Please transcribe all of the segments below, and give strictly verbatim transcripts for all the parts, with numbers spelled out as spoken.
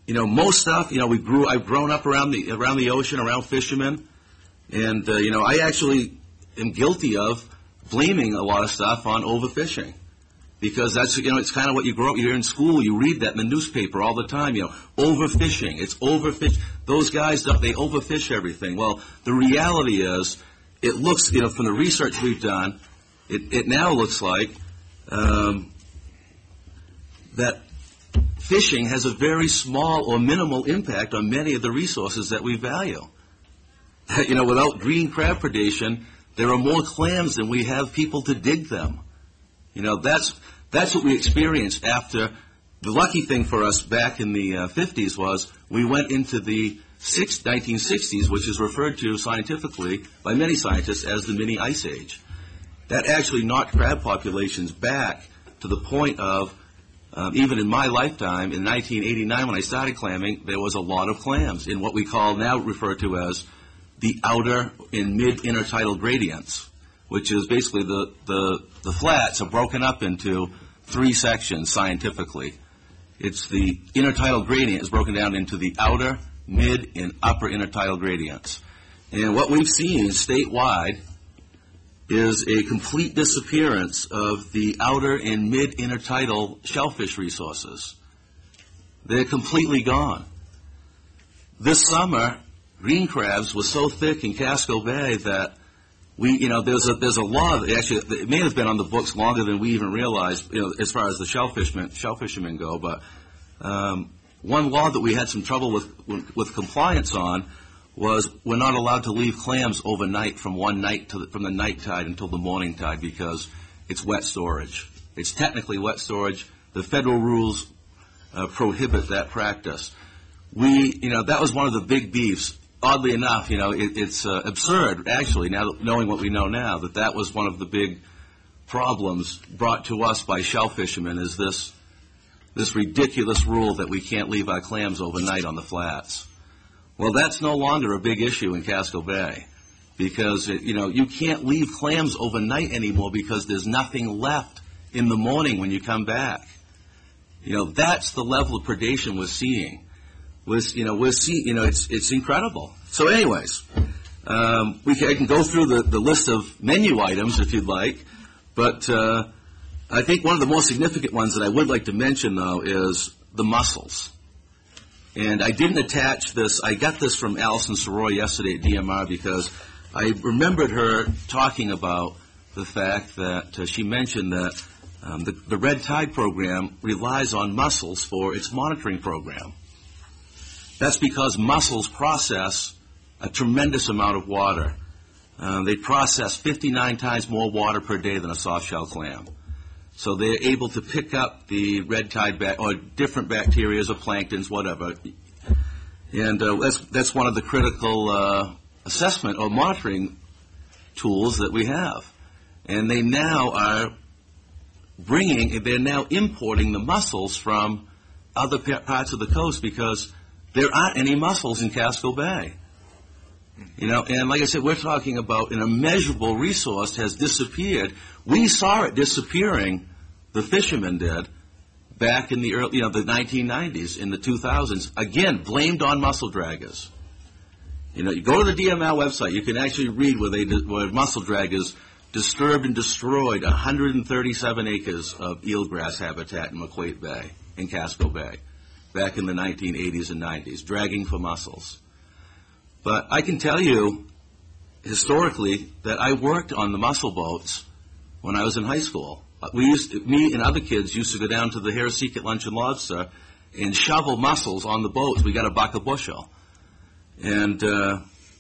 you know, most stuff, you know, we grew, I've grown up around the, around the ocean, around fishermen, and, uh, you know, I actually am guilty of blaming a lot of stuff on overfishing. Because that's, you know, it's kind of what you grow up, you're in school, you read that in the newspaper all the time, you know, overfishing, it's overfish. Those guys, they overfish everything. Well, the reality is, it looks, you know, from the research we've done, it, it now looks like um, that fishing has a very small or minimal impact on many of the resources that we value. You know, without green crab predation, there are more clams than we have people to dig them. You know, that's that's what we experienced after. The lucky thing for us back in the uh, fifties was we went into the six, nineteen sixties, which is referred to scientifically by many scientists as the mini ice age. That actually knocked crab populations back to the point of, um, even in my lifetime, in nineteen eighty-nine when I started clamming, there was a lot of clams in what we call now referred to as the outer and mid-intertidal gradients, which is basically the, the, the flats are broken up into three sections scientifically. It's the intertidal gradient is broken down into the outer, mid, and upper intertidal gradients. And what we've seen statewide is a complete disappearance of the outer and mid-intertidal shellfish resources. They're completely gone. This summer, green crabs was so thick in Casco Bay that we, you know, there's a there's a law that actually it may have been on the books longer than we even realized, you know, as far as the shellfishermen shellfishermen go. But um, one law that we had some trouble with with compliance on was we're not allowed to leave clams overnight from one night to the, from the night tide until the morning tide because it's wet storage. It's technically wet storage. The federal rules uh, prohibit that practice. We, you know, that was one of the big beefs. Oddly enough, you know, it, it's uh, absurd, actually, now that, knowing what we know now, that that was one of the big problems brought to us by shellfishermen is this this ridiculous rule that we can't leave our clams overnight on the flats. Well, that's no longer a big issue in Casco Bay because, it, you know, you can't leave clams overnight anymore because there's nothing left in the morning when you come back. You know, that's the level of predation we're seeing. Was, you know, we're see, you know, it's it's incredible. So, anyways, um, we can, I can go through the, the list of menu items if you'd like, but uh, I think one of the most significant ones that I would like to mention, though, is the mussels. And I didn't attach this. I got this from Alison Soroy yesterday at D M R because I remembered her talking about the fact that uh, she mentioned that um, the, the Red Tide program relies on mussels for its monitoring program. That's because mussels process a tremendous amount of water. Uh, they process fifty-nine times more water per day than a soft-shell clam. So they're able to pick up the red tide bac- or different bacteria or planktons, whatever. And uh, that's, that's one of the critical uh, assessment or monitoring tools that we have. And they now are bringing, they're now importing the mussels from other parts of the coast because there aren't any mussels in Casco Bay. You know, and like I said, we're talking about an immeasurable resource has disappeared. We saw it disappearing, the fishermen did, back in the early, you know, the nineteen nineties, in the two thousands. Again, blamed on mussel draggers. You know, you go to the D M L website, you can actually read where they, where mussel draggers disturbed and destroyed one hundred thirty-seven acres of eelgrass habitat in McQuaid Bay, in Casco Bay, back in the nineteen eighties and nineties, dragging for mussels. But I can tell you, historically, that I worked on the mussel boats when I was in high school. We used to, me and other kids used to go down to the Harrisseek at Lunch and Lobster and shovel mussels on the boats. We got a buck a bushel. And, uh,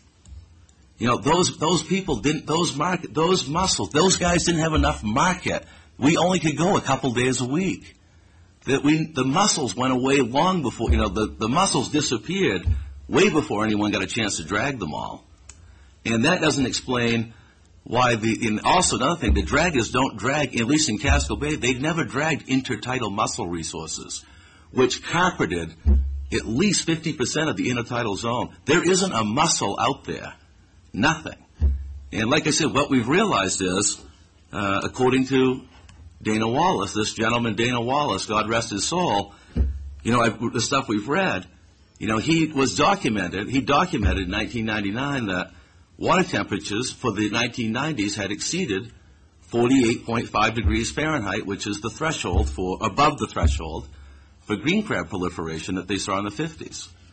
you know, those those people didn't, those market, those mussels, those guys didn't have enough market. We only could go a couple days a week. That we, the mussels went away long before, you know, the, the mussels disappeared way before anyone got a chance to drag them all. And that doesn't explain why the, and also another thing, the draggers don't drag, at least in Casco Bay, they've never dragged intertidal mussel resources, which carpeted at least fifty percent of the intertidal zone. There isn't a mussel out there. Nothing. And like I said, what we've realized is, uh, according to Dana Wallace, this gentleman, Dana Wallace, God rest his soul, you know, I've, the stuff we've read, You know, he was documented, he documented in nineteen ninety-nine that water temperatures for the nineteen nineties had exceeded forty-eight point five degrees Fahrenheit, which is the threshold for, above the threshold for green crab proliferation that they saw in the fifties.